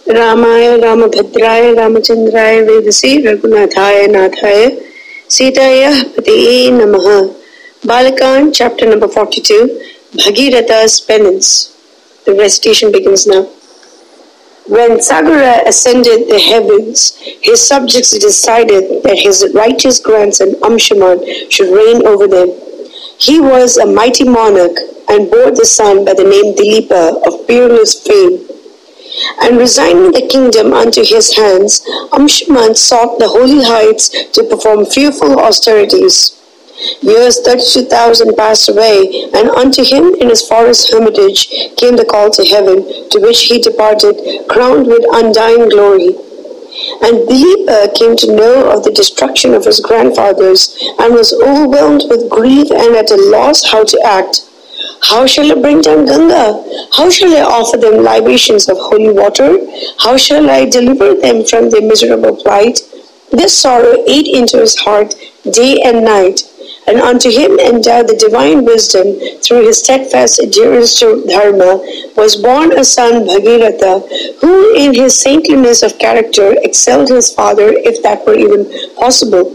रामाय रामभद्राय रामचंद्राय वेदसे रघुनाथाय नाथाय सीतायाः पतये नमः. Balakand, chapter number 42, Bhagirath's penance. The recitation begins now. When Sagara ascended the heavens, his subjects decided that his righteous grandson Amshuman should reign over them. He was a mighty monarch and bore the son by the name Dilipa of peerless fame. And resigning the kingdom unto his hands, Amshuman sought the holy heights to perform fearful austerities. Years 32,000 passed away, and unto him in his forest hermitage came the call to heaven, to which he departed, crowned with undying glory. And Dilipa came to know of the destruction of his grandfathers, and was overwhelmed with grief and at a loss how to act. How shall I bring down Ganga? How shall I offer them libations of holy water? How shall I deliver them from their miserable plight? This sorrow ate into his heart day and night, and unto him endowed the divine wisdom through his steadfast adherence to Dharma was born a son Bhagiratha, who in his saintliness of character excelled his father, if that were even possible.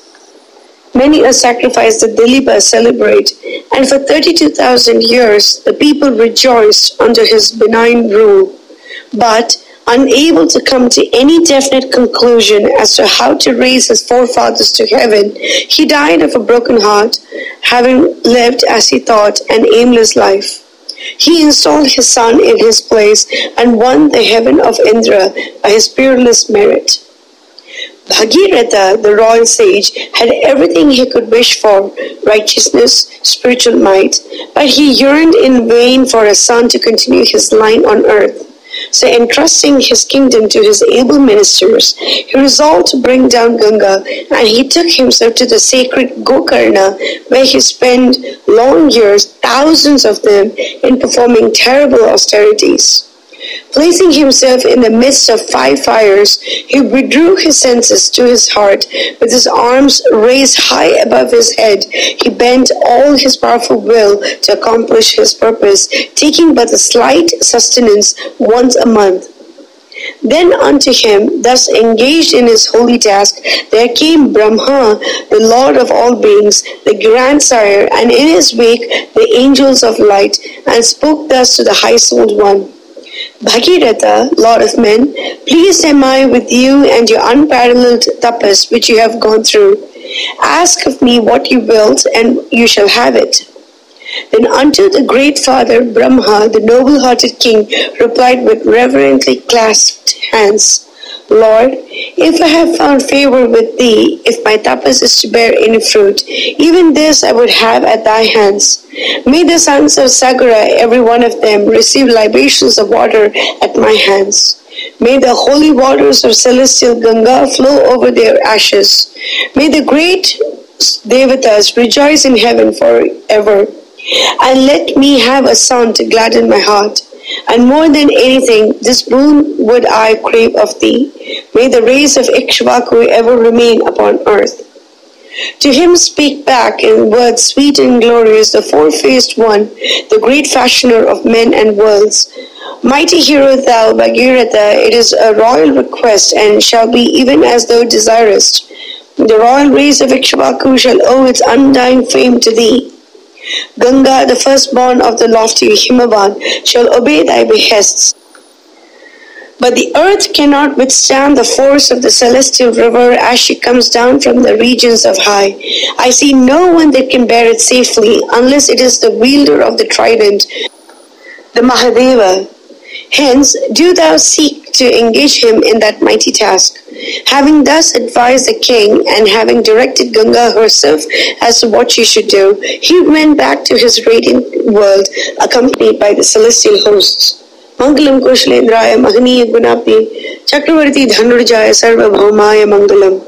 Many a sacrifice did Dilipa celebrate, and for 32,000 years the people rejoiced under his benign rule. But, unable to come to any definite conclusion as to how to raise his forefathers to heaven, he died of a broken heart, having lived, as he thought, an aimless life. He installed his son in his place and won the heaven of Indra by his peerless merit. Bhagiratha, the royal sage, had everything he could wish for, righteousness, spiritual might, but he yearned in vain for a son to continue his line on earth. So entrusting his kingdom to his able ministers, he resolved to bring down Ganga, and he took himself to the sacred Gokarna, where he spent long years, thousands of them, in performing terrible austerities. Placing himself in the midst of 5 fires, he withdrew his senses to his heart. With his arms raised high above his head, he bent all his powerful will to accomplish his purpose, taking but a slight sustenance once a month. Then unto him, thus engaged in his holy task, there came Brahma, the Lord of all beings, the grandsire, and in his wake the angels of light, and spoke thus to the high-souled one. Bhagiratha, Lord of men, pleased am I with you and your unparalleled tapas which you have gone through. Ask of me what you wilt, and you shall have it. Then unto the great father Brahma, the noble-hearted king, replied with reverently clasped hands, Lord, if I have found favor with thee, if my tapas is to bear any fruit, even this I would have at thy hands. May the sons of Sagara, every one of them, receive libations of water at my hands. May the holy waters of celestial Ganga flow over their ashes. May the great Devatas rejoice in heaven forever. And let me have a son to gladden my heart. And more than anything, this boon would I crave of thee. May the race of Ikshvaku ever remain upon earth. To him speak back in words sweet and glorious the four-faced one, the great fashioner of men and worlds. Mighty hero thou, Bhagiratha, it is a royal request, and shall be even as thou desirest. The royal race of Ikshvaku shall owe its undying fame to thee. Ganga, the firstborn of the lofty Himavan, shall obey thy behests. But the earth cannot withstand the force of the celestial river as she comes down from the regions of high. I see no one that can bear it safely, unless it is the wielder of the trident, the Mahadeva. Hence, do thou seek to engage him in that mighty task. Having thus advised the king, and having directed Ganga herself as to what she should do, he went back to his radiant world, accompanied by the celestial hosts. Mangalam Kushalendraya Mahaniya Gunapti Chakravarti Dhanurjaya Sarvabhaumaya Mangalam.